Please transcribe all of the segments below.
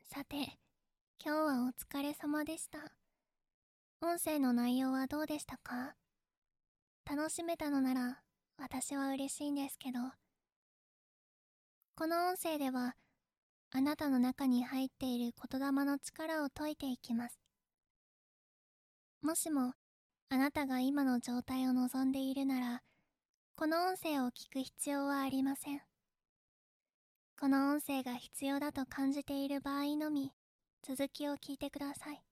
さて、今日はお疲れ様でした。音声の内容はどうでしたか？楽しめたのなら私は嬉しいんですけど、この音声ではあなたの中に入っている言霊の力を解いていきます。もしもあなたが今の状態を望んでいるなら、この音声を聞く必要はありません。この音声が必要だと感じている場合のみ、続きを聞いてください。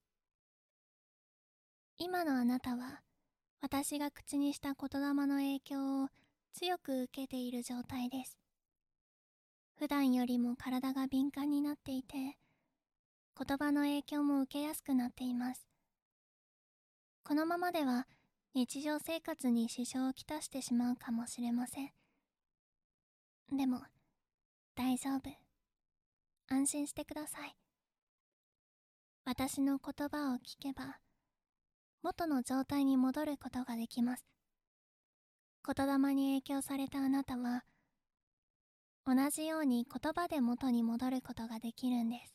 今のあなたは、私が口にした言霊の影響を強く受けている状態です。普段よりも体が敏感になっていて、言葉の影響も受けやすくなっています。このままでは日常生活に支障をきたしてしまうかもしれません。でも、大丈夫。安心してください。私の言葉を聞けば、元の状態に戻ることができます。言霊に影響されたあなたは、同じように言葉で元に戻ることができるんです。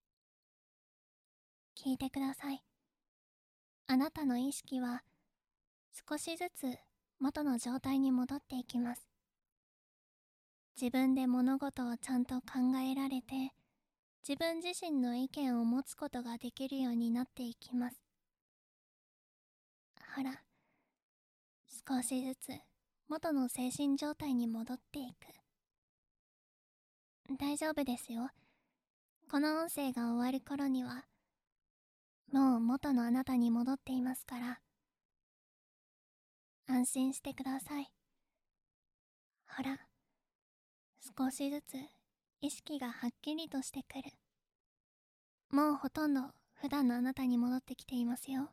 聞いてください。あなたの意識は少しずつ元の状態に戻っていきます。自分で物事をちゃんと考えられて、自分自身の意見を持つことができるようになっていきます。ほら、少しずつ元の精神状態に戻っていく。大丈夫ですよ。この音声が終わる頃には、もう元のあなたに戻っていますから。安心してください。ほら、少しずつ意識がはっきりとしてくる。もうほとんど普段のあなたに戻ってきていますよ。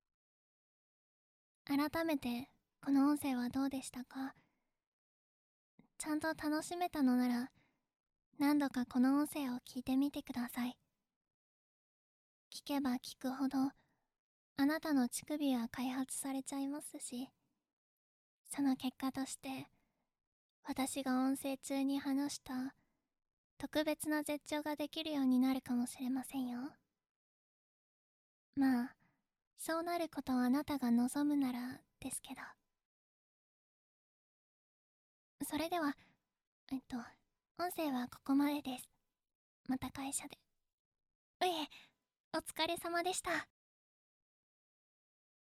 改めてこの音声はどうでしたか？ちゃんと楽しめたのなら、何度かこの音声を聞いてみてください。聞けば聞くほど、あなたの乳首は開発されちゃいますし、その結果として、私が音声中に話した特別な絶頂ができるようになるかもしれませんよ。まあ、そうなることをあなたが望むならですけど。それでは、音声はここまでです。また会社で。いえ、お疲れ様でした。